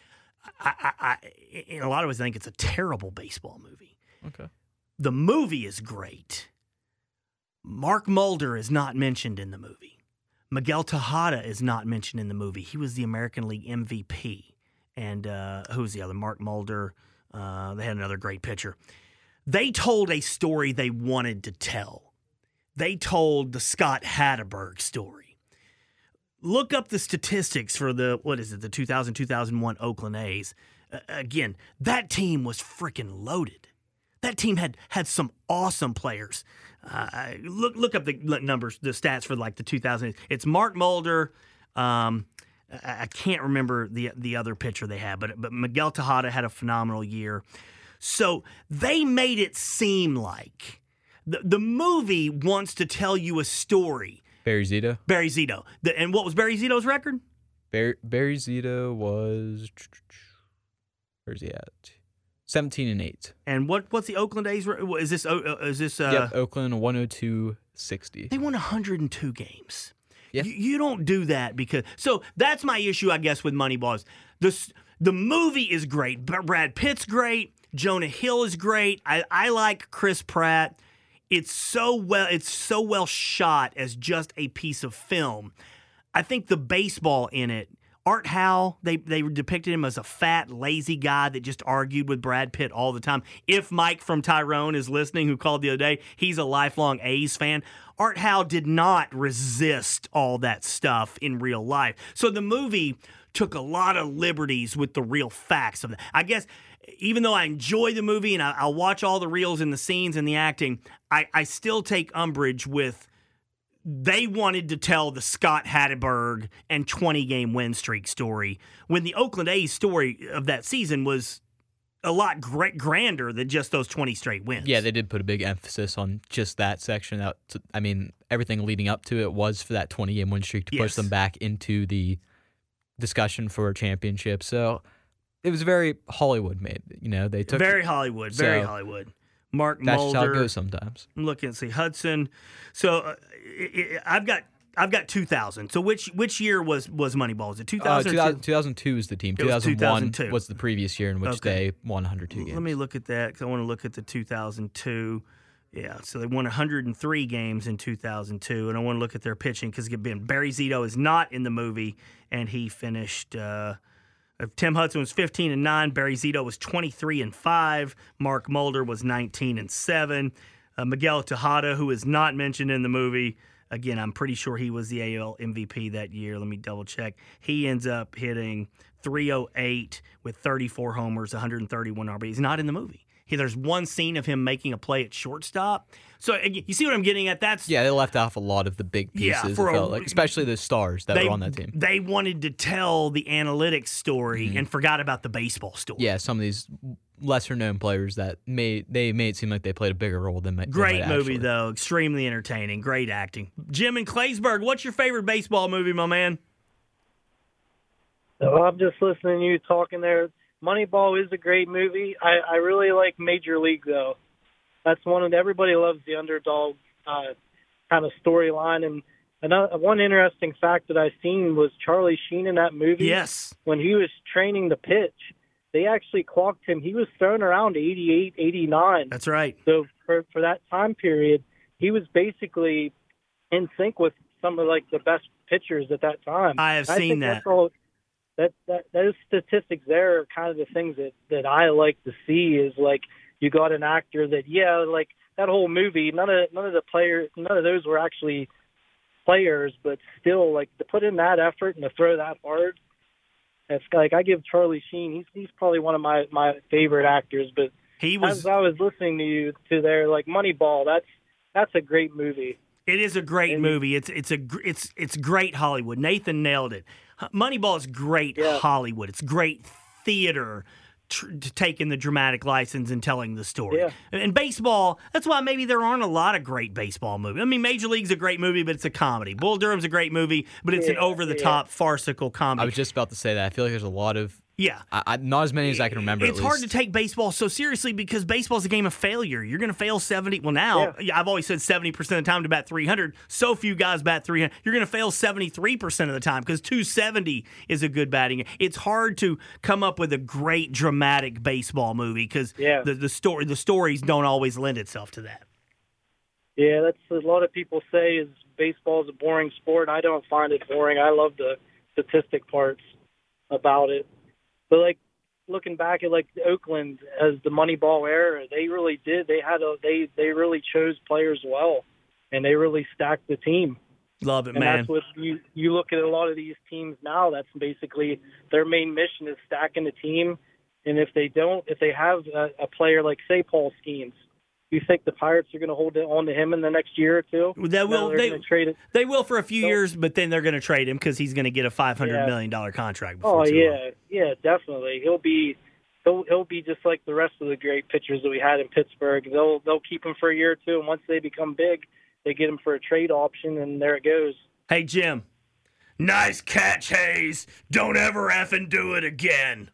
In a lot of ways, I think it's a terrible baseball movie. Okay. The movie is great. Mark Mulder is not mentioned in the movie. Miguel Tejada is not mentioned in the movie. He was the American League MVP. And who's the other? Mark Mulder. They had another great pitcher. They told a story they wanted to tell. They told the Scott Hatteberg story. Look up the statistics for the 2000-2001 Oakland A's. Again, that team was freaking loaded. That team had some awesome players. Look up the numbers, the stats for like the 2000s. It's Mark Mulder. I can't remember the other pitcher they had, but Miguel Tejada had a phenomenal year. So they made it seem like the movie wants to tell you a story. Barry Zito. And what was Barry Zito's record? Barry Zito was, where's he at? 17-8. And what's the Oakland A's? Is this? Yep, Oakland 102-60. They won 102 games. Yeah. You don't do that because. So that's my issue, I guess, with Moneyball. The movie is great. Brad Pitt's great. Jonah Hill is great. I like Chris Pratt. It's so well shot as just a piece of film. I think the baseball in it, Art Howe, they depicted him as a fat, lazy guy that just argued with Brad Pitt all the time. If Mike from Tyrone is listening, who called the other day, he's a lifelong A's fan. Art Howe did not resist all that stuff in real life. So the movie took a lot of liberties with the real facts of that. I guess even though I enjoy the movie and I'll watch all the reels and the scenes and the acting, I still take umbrage with they wanted to tell the Scott Hatteberg and 20-game win streak story when the Oakland A's story of that season was a lot grander than just those 20 straight wins. Yeah, they did put a big emphasis on just that section. I mean, everything leading up to it was for that 20-game win streak to push them back into the discussion for a championship. So it was very Hollywood made. They took very Hollywood. Mark Mulder. That's just how it goes sometimes. I'm looking to see Hudson. So I've got 2000. So which year was Moneyball? Was it 2000? 2002 is the team. 2001 was the previous year in which they won 102 games. Let me look at that because I want to look at the 2002. Yeah, so they won 103 games in 2002, and I want to look at their pitching because Barry Zito is not in the movie, and he finished. Tim Hudson was 15-9. Barry Zito was 23-5. Mark Mulder was 19-7. Miguel Tejada, who is not mentioned in the movie, again, I'm pretty sure he was the AL MVP that year. Let me double check. He ends up hitting .308 with 34 homers, 131 RBIs. He's not in the movie. There's one scene of him making a play at shortstop. So you see what I'm getting at? They left off a lot of the big pieces, especially the stars that were on that team. They wanted to tell the analytics story and forgot about the baseball story. Yeah, some of these lesser-known players that made it seem like they played a bigger role than they Great might movie, actually. though. Extremely entertaining. Great acting. Jim in Claysburg, what's your favorite baseball movie, my man? So I'm just listening to you talking there. Moneyball is a great movie. I really like Major League, though. That's everybody loves the underdog kind of storyline. And one interesting fact that I've seen was Charlie Sheen in that movie. Yes. When he was training to pitch, they actually clocked him. He was thrown around 88, 89. That's right. So for that time period, he was basically in sync with some of like the best pitchers at that time. I have seen that. Those statistics there are kind of the things that I like to see is like you got an actor that, like that whole movie, none of those were actually players, but still like to put in that effort and to throw that hard. It's like I give Charlie Sheen, he's probably one of my favorite actors, but as I was listening to you to there, like Moneyball, that's a great movie. It is a great movie. It's great Hollywood. Nathan nailed it. Moneyball is great Hollywood. It's great theater taking the dramatic license and telling the story. Yeah. And baseball, that's why maybe there aren't a lot of great baseball movies. I mean, Major League's a great movie, but it's a comedy. Bull Durham's a great movie, but it's an over-the-top, farcical comedy. I was just about to say that. I feel like there's a lot of... Yeah. Not as many as I can remember. It's hard to take baseball so seriously because baseball's a game of failure. You're going to fail 70. Well, now, I've always said 70% of the time to bat 300. So few guys bat 300. You're going to fail 73% of the time because 270 is a good batting. It's hard to come up with a great dramatic baseball movie because the stories don't always lend itself to that. Yeah, that's a lot of people say is baseball is a boring sport. I don't find it boring. I love the statistic parts about it. But like looking back at like Oakland as the Moneyball era, they really did. They really chose players well, and they really stacked the team. Love it, and man. That's what you look at a lot of these teams now. That's basically their main mission is stacking the team. And if they have a player like say Paul Skeens, you think the Pirates are going to hold on to him in the next year or two? They will for a few years, but then they're going to trade him because he's going to get a $500 million contract. Yeah, definitely. He'll be just like the rest of the great pitchers that we had in Pittsburgh. They'll keep him for a year or two, and once they become big, they get him for a trade option, and there it goes. Hey, Jim. Nice catch, Hayes. Don't ever effing do it again.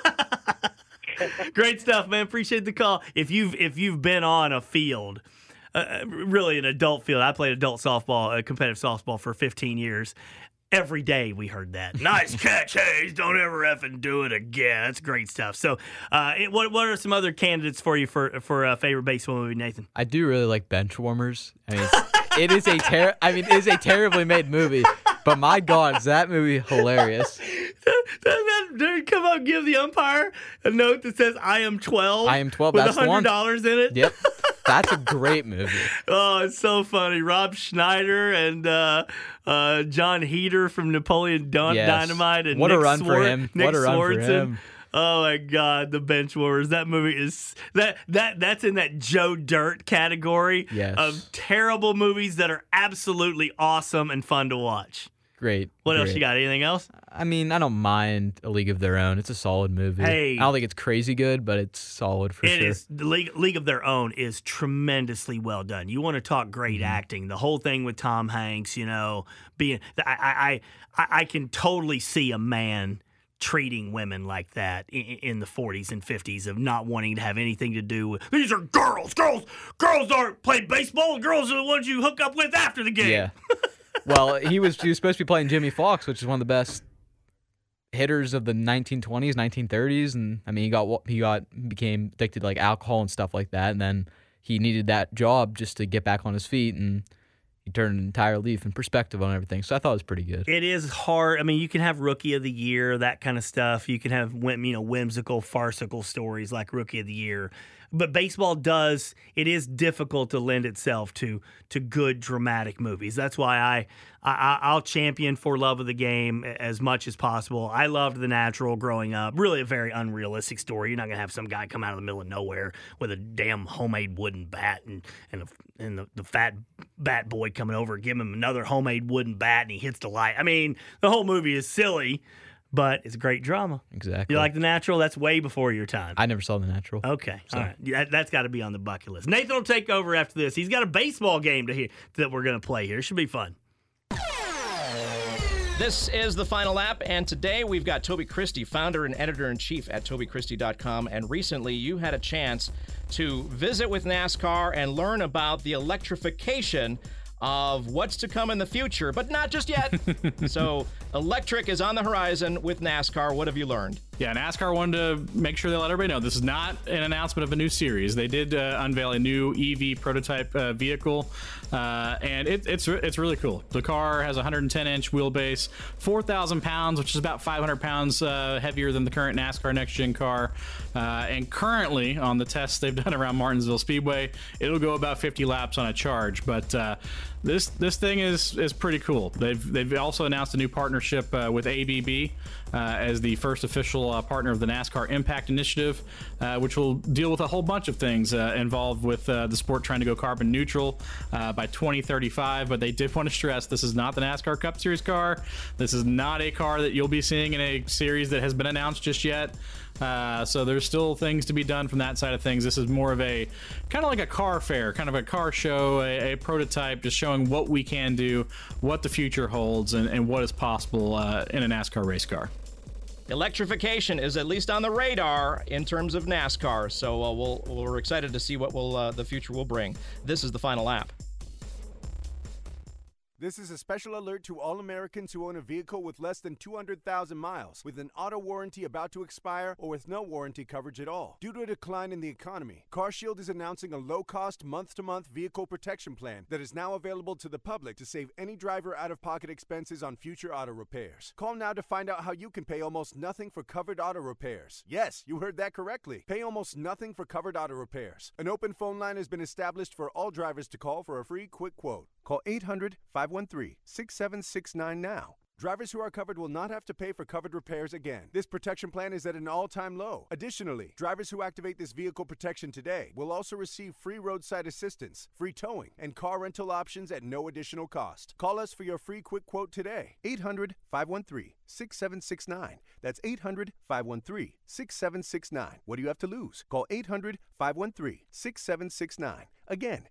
Great stuff, man. Appreciate the call. If you've been on a field, really an adult field, I played adult softball, competitive softball for 15 years. Every day we heard that. Nice catch, Hayes. Don't ever effing do it again. That's great stuff. So, what are some other candidates for you for a favorite baseball movie, Nathan? I do really like Benchwarmers. I mean, it is a terribly made movie, but my God, is that movie hilarious? Doesn't that come up and give the umpire a note that says, I am 12? I am 12. With That's $100 in it? Yep. That's a great movie. Oh, it's so funny. Rob Schneider and John Heder from Napoleon Dynamite. And what Nick a run for him. Nick What a run Swardson. for him. Oh my God, the Benchwarmers. That movie is that's in that Joe Dirt category of terrible movies that are absolutely awesome and fun to watch. Great. What else you got? Anything else? I mean, I don't mind A League of Their Own. It's a solid movie. Hey. I don't think it's crazy good, but it's solid for sure. It is. The League of Their Own is tremendously well done. You want to talk great acting. The whole thing with Tom Hanks, being I can totally see a man treating women like that in the 40s and 50s of not wanting to have anything to do with, these are girls. Girls aren't playing baseball. Girls are the ones you hook up with after the game. Yeah. Well, he was supposed to be playing Jimmy Fox, which is one of the best hitters of the 1920s, 1930s, and I mean he became addicted to like alcohol and stuff like that, and then he needed that job just to get back on his feet, and he turned an entire leaf and perspective on everything. So I thought it was pretty good. It is hard. I mean, you can have Rookie of the Year, that kind of stuff. You can have whimsical, farcical stories like Rookie of the Year. But baseball it is difficult to lend itself to good dramatic movies. That's why I'll champion For Love of the Game as much as possible. I loved The Natural growing up. Really a very unrealistic story. You're not going to have some guy come out of the middle of nowhere with a damn homemade wooden bat and the fat bat boy coming over and give him another homemade wooden bat and he hits the light. I mean, the whole movie is silly, but it's a great drama. Exactly. You like The Natural? That's way before your time. I never saw The Natural. Okay. So. All right. That's got to be on the bucket list. Nathan will take over after this. He's got a baseball game that we're going to play here. It should be fun. This is the final lap, and today we've got Toby Christie, founder and editor-in-chief at TobyChristie.com, and recently you had a chance to visit with NASCAR and learn about the electrification of what's to come in the future, but not just yet. So electric is on the horizon with NASCAR. What have you learned? Yeah, NASCAR wanted to make sure they let everybody know this is not an announcement of a new series. They did unveil a new EV prototype vehicle, and it's really cool. The car has a 110-inch wheelbase, 4,000 pounds, which is about 500 pounds heavier than the current NASCAR next-gen car. And currently, on the tests they've done around Martinsville Speedway, it'll go about 50 laps on a charge. But this thing is pretty cool. They've also announced a new partnership with ABB as the first official partner of the NASCAR Impact Initiative, which will deal with a whole bunch of things involved with the sport trying to go carbon neutral by 2035. But they did want to stress this is not the NASCAR Cup Series car. This is not a car that you'll be seeing in a series that has been announced just yet. So there's still things to be done from that side of things. This is more of a kind of like a car fair, kind of a car show, a prototype, just showing what we can do, what the future holds, and what is possible in a NASCAR race car. Electrification is at least on the radar in terms of NASCAR, so we're excited to see what the future will bring. This is the final lap. This is a special alert to all Americans who own a vehicle with less than 200,000 miles, with an auto warranty about to expire, or with no warranty coverage at all. Due to a decline in the economy, CarShield is announcing a low-cost, month-to-month vehicle protection plan that is now available to the public to save any driver out-of-pocket expenses on future auto repairs. Call now to find out how you can pay almost nothing for covered auto repairs. Yes, you heard that correctly. Pay almost nothing for covered auto repairs. An open phone line has been established for all drivers to call for a free quick quote. Call 800-513-6769 now. Drivers who are covered will not have to pay for covered repairs again. This protection plan is at an all-time low. Additionally, drivers who activate this vehicle protection today will also receive free roadside assistance, free towing, and car rental options at no additional cost. Call us for your free quick quote today. 800-513-6769. That's 800-513-6769. What do you have to lose? Call 800-513-6769. Again,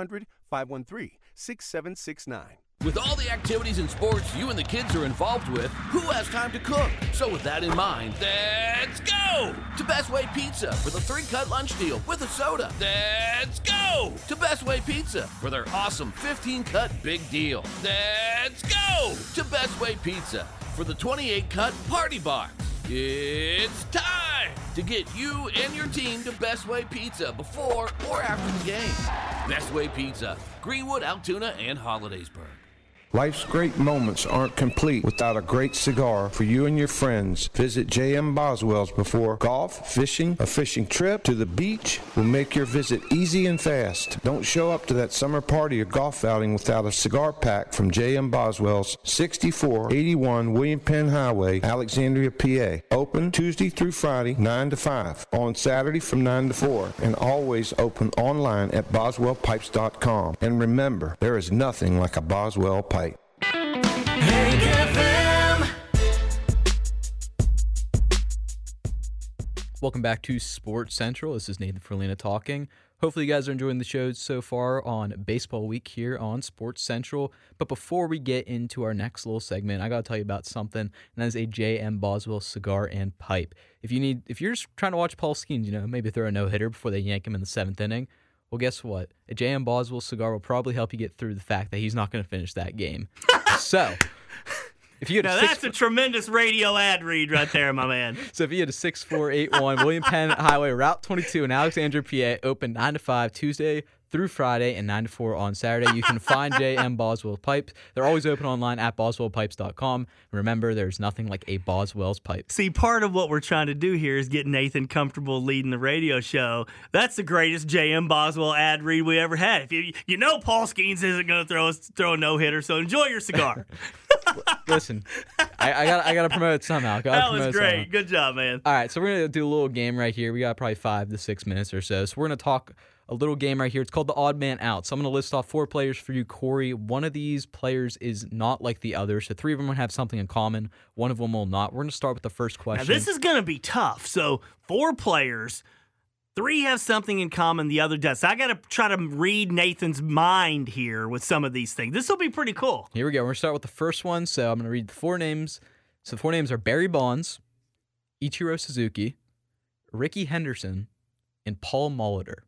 800-513-6769. With all the activities and sports you and the kids are involved with, who has time to cook? So with that in mind, let's go to Best Way Pizza for the 3-cut lunch deal with a soda. Let's go to Best Way Pizza for their awesome 15-cut big deal. Let's go to Best Way Pizza for the 28-cut party box. It's time to get you and your team to Best Way Pizza before or after the game. Best Way Pizza, Greenwood, Altoona, and Hollidaysburg. Life's great moments aren't complete without a great cigar for you and your friends. Visit J.M. Boswell's before golf, fishing, a fishing trip to the beach will make your visit easy and fast. Don't show up to that summer party or golf outing without a cigar pack from J.M. Boswell's, 6481 William Penn Highway, Alexandria, PA. Open Tuesday through Friday, 9 to 5. On Saturday from 9 to 4. And always open online at boswellpipes.com. And remember, there is nothing like a Boswell pipe. Hank FM. Welcome back to Sports Central. This is Nathan Ferlina talking. Hopefully you guys are enjoying the show so far on Baseball Week here on Sports Central. But before we get into our next little segment, I got to tell you about something, and that is a J.M. Boswell cigar and pipe. If you're just trying to watch Paul Skeens, maybe throw a no-hitter before they yank him in the 7th inning, well, guess what? A J.M. Boswell cigar will probably help you get through the fact that he's not going to finish that game. So, If you had that's a tremendous radio ad read right there, my man. So if you had a 6481 William Penn Highway, Route 22 in Alexandria, PA, open 9 to 5 Tuesday through Friday and 9 to 4 on Saturday. You can find J.M. Boswell Pipes. They're always open online at boswellpipes.com. Remember, there's nothing like a Boswell's pipe. See, part of what we're trying to do here is get Nathan comfortable leading the radio show. That's the greatest J.M. Boswell ad read we ever had. If you know Paul Skeens isn't going to throw a no-hitter, so enjoy your cigar. Listen, I got to promote it somehow. That was great. Good job, man. All right, so we're going to do a little game right here. We got probably 5 to 6 minutes or so. So we're going to talk a little game right here. It's called the Odd Man Out. So I'm going to list off 4 players for you, Corey. One of these players is not like the other. So 3 of them will have something in common. One of them will not. We're going to start with the first question. Now, this is going to be tough. So 4 players, 3 have something in common, the other does. So I got to try to read Nathan's mind here with some of these things. This will be pretty cool. Here we go. We're going to start with the first one. So I'm going to read the 4 names. So the 4 names are Barry Bonds, Ichiro Suzuki, Ricky Henderson, and Paul Molitor.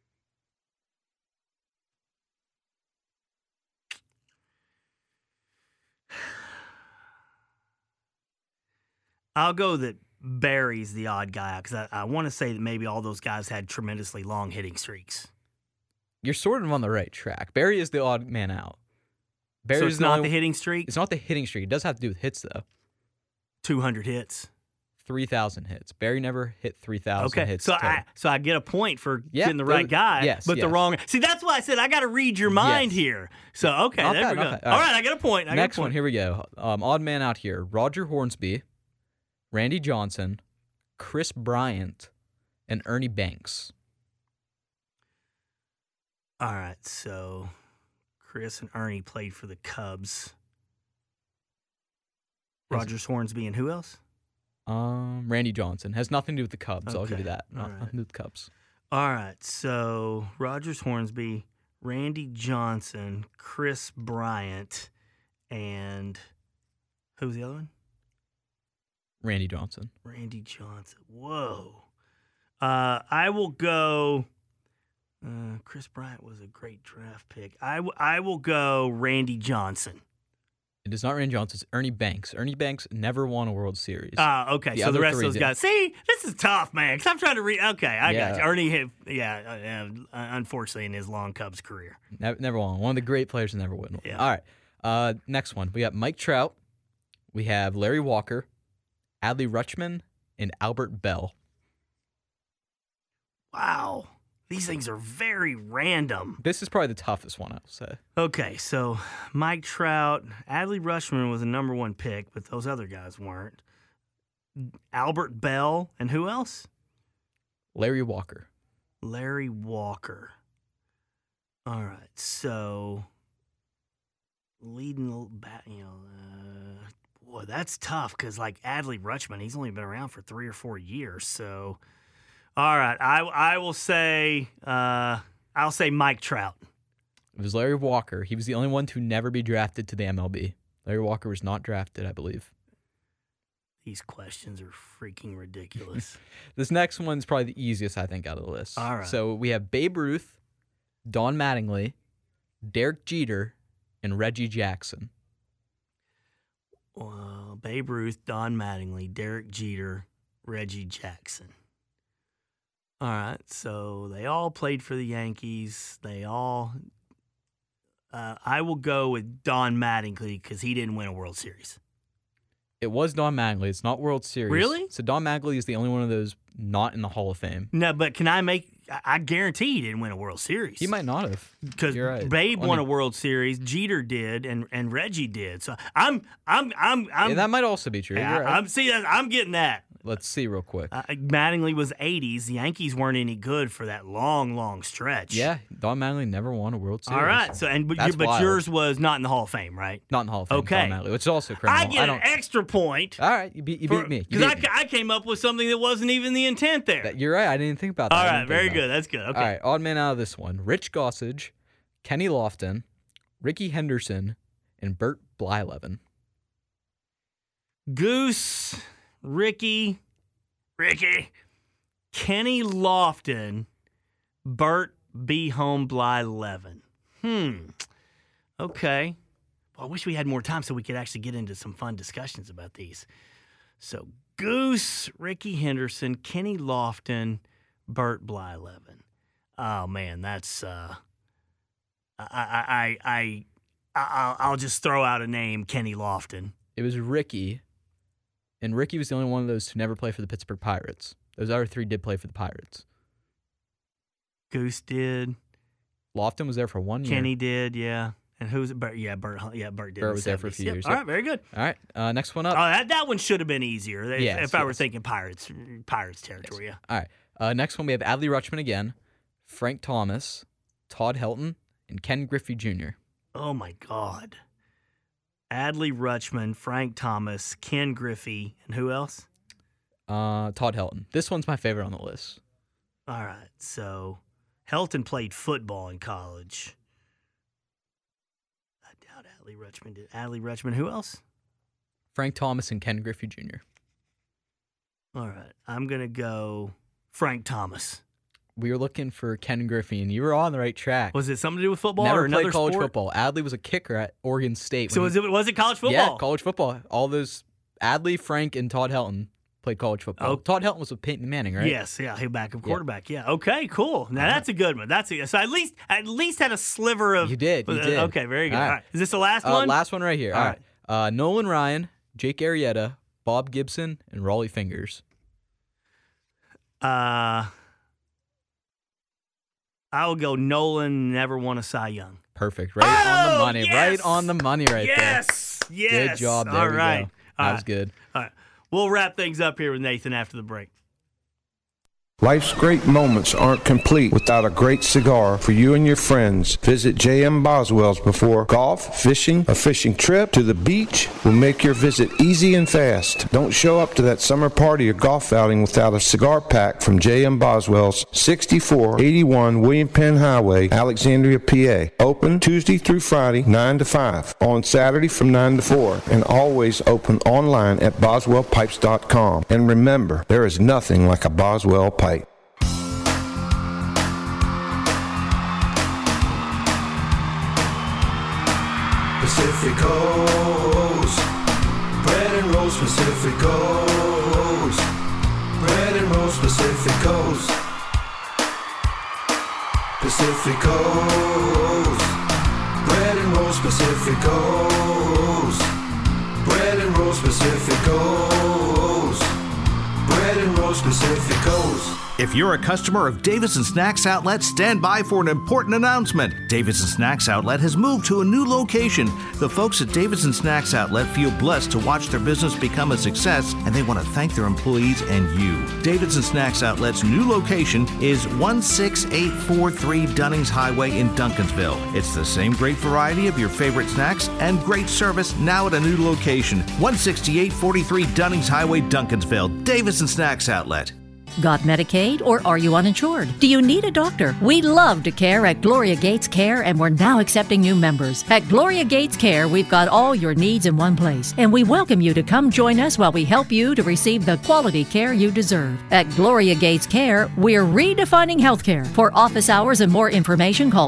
I'll go that Barry's the odd guy out because I want to say that maybe all those guys had tremendously long hitting streaks. You're sort of on the right track. Barry is the odd man out. So it's not the hitting streak? It's not the hitting streak. It does have to do with hits, though. 200 hits. 3,000 hits. Barry never hit 3,000 hits. So I get a point for getting the right guy, the wrong. See, that's why I said I got to read your mind here. So, okay, there we go. All right, I get a point. Next one, here we go. Odd man out here. Roger Hornsby, Randy Johnson, Chris Bryant, and Ernie Banks. All right, so Chris and Ernie played for the Cubs. Roger Hornsby and who else? Randy Johnson. Has nothing to do with the Cubs. I'll give you that. Nothing to do with the Cubs. All right, so Roger Hornsby, Randy Johnson, Chris Bryant, and who's the other one? Randy Johnson. Randy Johnson. Whoa. I will go. Chris Bryant was a great draft pick. I will go Randy Johnson. It is not Randy Johnson. It's Ernie Banks. Ernie Banks never won a World Series. Okay. So the rest of those guys. See, this is tough, man. Because I'm trying to read. Okay, I got you. Ernie, unfortunately, in his long Cubs career. Never won. One of the great players who never won. Yeah. All right. Next one. We got Mike Trout. We have Larry Walker, Adley Rutschman, and Albert Bell. Wow. These things are very random. This is probably the toughest one, I will say. Okay, so Mike Trout, Adley Rutschman was a number 1 pick, but those other guys weren't. Albert Bell, and who else? Larry Walker. Larry Walker. All right, so leading back, boy, that's tough because like Adley Rutschman, he's only been around for 3 or 4 years, so. All right, I will say I'll say Mike Trout. It was Larry Walker. He was the only one to never be drafted to the MLB. Larry Walker was not drafted, I believe. These questions are freaking ridiculous. This next one's probably the easiest, I think, out of the list. All right. So we have Babe Ruth, Don Mattingly, Derek Jeter, and Reggie Jackson. Babe Ruth, Don Mattingly, Derek Jeter, Reggie Jackson. All right, so they all played for the Yankees. They all. I will go with Don Mattingly because he didn't win a World Series. It was Don Mattingly. It's not World Series. Really? So Don Mattingly is the only one of those not in the Hall of Fame. No, but can I make? I guarantee he didn't win a World Series. He might not have. Because right. Babe won a World Series, Jeter did, and Reggie did. So I'm. Yeah, that might also be true. Yeah, You're right. I'm getting that. Let's see real quick. Mattingly was 80s. The Yankees weren't any good for that long stretch. Yeah, Don Mattingly never won a World Series. All right, so but yours was not in the Hall of Fame, right? Not in the Hall of Fame. Okay, Don Mattingly, which is also criminal. I get an extra point. All right, you beat me. Because I came up with something that wasn't even the intent there. You're right. I didn't think about that. All right, very good. That's good. Okay. All right, odd man out of this one: Rich Gossage, Kenny Lofton, Ricky Henderson, and Bert Blyleven. Goose, Ricky, Kenny Lofton, Bert Blyleven. Okay. I wish we had more time so we could actually get into some fun discussions about these. So Goose, Ricky Henderson, Kenny Lofton, Bert Blyleven. Oh man, that's I'll just throw out a name, Kenny Lofton. It was Ricky, and Ricky was the only one of those who never played for the Pittsburgh Pirates. Those other three did play for the Pirates. Goose did. Lofton was there for 1 year. Kenny did, yeah. And who's it? Bert, yeah, Bert did. Bert was there for a few years. All right, very good. All right, next one up. Oh, that one should have been easier if I were yes. thinking Pirates territory. Yes. All right, next one we have Adley Rutschman again, Frank Thomas, Todd Helton, and Ken Griffey Jr. Oh, my God. Adley Rutschman, Frank Thomas, Ken Griffey, and who else? Todd Helton. This one's my favorite on the list. All right, so Helton played football in college. I doubt Adley Rutschman did. Adley Rutschman, who else? Frank Thomas and Ken Griffey Jr. All right, I'm going to go Frank Thomas. We were looking for Ken Griffey, and you were on the right track. Was it something to do with football Never or another played college sport? football. Adley was a kicker at Oregon State. So was it college football? Yeah, college football. All those Adley, Frank, and Todd Helton played college football. Oh. Todd Helton was with Peyton Manning, right? Yes, yeah, he backup quarterback. Yeah. Okay, cool. Now that's a good one. So at least had a sliver of. You did. Okay, very good. All right. Is this the last one? Last one right here. All right. Nolan Ryan, Jake Arrieta, Bob Gibson, and Raleigh Fingers. I will go Nolan never won a Cy Young. Perfect. Right on the money. Yes! Right on the money right there. Yes. Good job. There All we right. go. That was good. All right. We'll wrap things up here with Nathan after the break. Life's great moments aren't complete without a great cigar for you and your friends. Visit J.M. Boswell's before golf, fishing, a fishing trip to the beach will make your visit easy and fast. Don't show up to that summer party or golf outing without a cigar pack from J.M. Boswell's, 6481 William Penn Highway, Alexandria, PA. Open Tuesday through Friday, 9 to 5. On Saturday from 9 to 4. And always open online at boswellpipes.com. And remember, there is nothing like a Boswell pipe. Pacificos, bread and rolls Pacificos, bread and rolls Pacificos, Pacificos, bread and rolls Pacificos, bread and rolls Pacificos, bread and rolls Pacificos. If you're a customer of Davidson Snacks Outlet, stand by for an important announcement. Davidson Snacks Outlet has moved to a new location. The folks at Davidson Snacks Outlet feel blessed to watch their business become a success, and they want to thank their employees and you. Davidson Snacks Outlet's new location is 16843 Dunnings Highway in Duncansville. It's the same great variety of your favorite snacks and great service now at a new location. 16843 Dunnings Highway, Duncansville. Davidson Snacks Outlet. Got Medicaid or are you uninsured? Do you need a doctor? We love to care at Gloria Gates Care, and we're now accepting new members. At Gloria Gates Care, we've got all your needs in one place, and we welcome you to come join us while we help you to receive the quality care you deserve. At Gloria Gates Care, we're redefining healthcare. For office hours and more information, call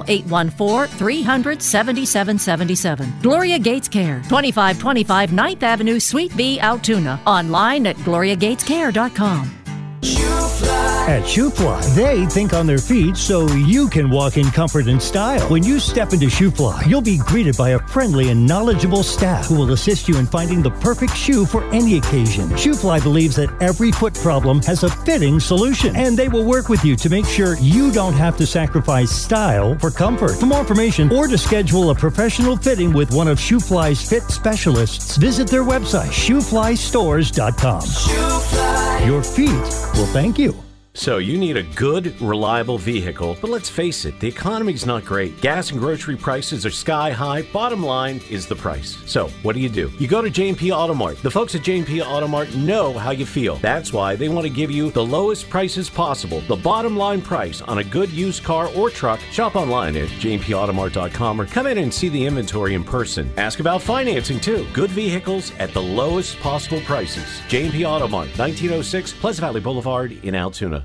814-300-7777. Gloria Gates Care, 2525 9th Avenue, Suite B, Altoona. Online at gloriagatescare.com. At ShoeFly, they think on their feet so you can walk in comfort and style. When you step into ShoeFly, you'll be greeted by a friendly and knowledgeable staff who will assist you in finding the perfect shoe for any occasion. ShoeFly believes that every foot problem has a fitting solution, and they will work with you to make sure you don't have to sacrifice style for comfort. For more information or to schedule a professional fitting with one of ShoeFly's fit specialists, visit their website, shoeflystores.com. ShoeFly. Your feet will thank you. So you need a good, reliable vehicle, but let's face it, the economy's not great. Gas and grocery prices are sky high. Bottom line is the price. So what do? You go to J&P Automart. The folks at J&P Automart know how you feel. That's why they want to give you the lowest prices possible, the bottom line price on a good used car or truck. Shop online at jpautomart.com or come in and see the inventory in person. Ask about financing too. Good vehicles at the lowest possible prices. J&P Automart, 1906 Pleasant Valley Boulevard in Altoona.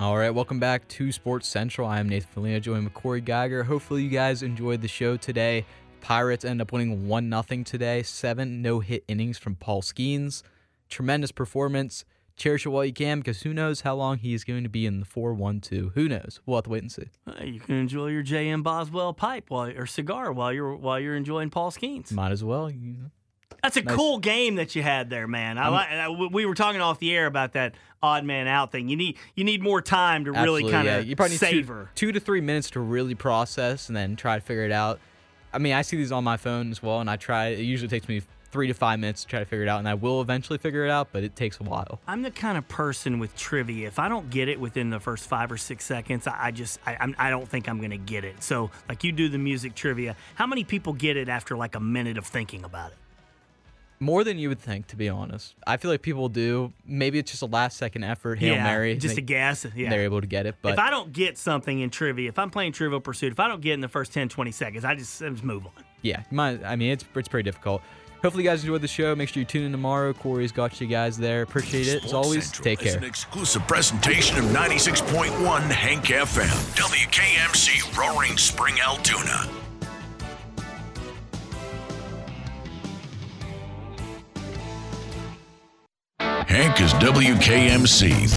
All right, welcome back to Sports Central. I'm Nathan Foligno, joined with Corey Geiger. Hopefully you guys enjoyed the show today. Pirates end up winning 1-0 today. 7 no-hit innings from Paul Skeens. Tremendous performance. Cherish it while you can, because who knows how long he is going to be in the 4-1-2. Who knows? We'll have to wait and see. You can enjoy your J.M. Boswell pipe or cigar while you're enjoying Paul Skeens. Might as well. That's a cool game that you had there, man. We were talking off the air about that odd man out thing. You need more time to really kind of You probably savor. Need 2 to 3 minutes to really process and then try to figure it out. I mean, I see these on my phone as well, and I try. It usually takes me 3 to 5 minutes to try to figure it out, and I will eventually figure it out, but it takes a while. I'm the kind of person with trivia. If I don't get it within the first 5 or 6 seconds, I don't think I'm going to get it. So, like you do the music trivia, how many people get it after like a minute of thinking about it? More than you would think, to be honest. I feel like people do. Maybe it's just a last-second effort, Hail Mary. Just a guess. Yeah. They're able to get it. But if I don't get something in trivia, if I'm playing Trivial Pursuit, if I don't get it in the first 10, 20 seconds, I just move on. Yeah, it's pretty difficult. Hopefully you guys enjoyed the show. Make sure you tune in tomorrow. Corey's got you guys there. Appreciate it. As always, Central take care. Is an exclusive presentation of 96.1 Hank FM. WKMC Roaring Spring, Altoona. Hank is WKMC.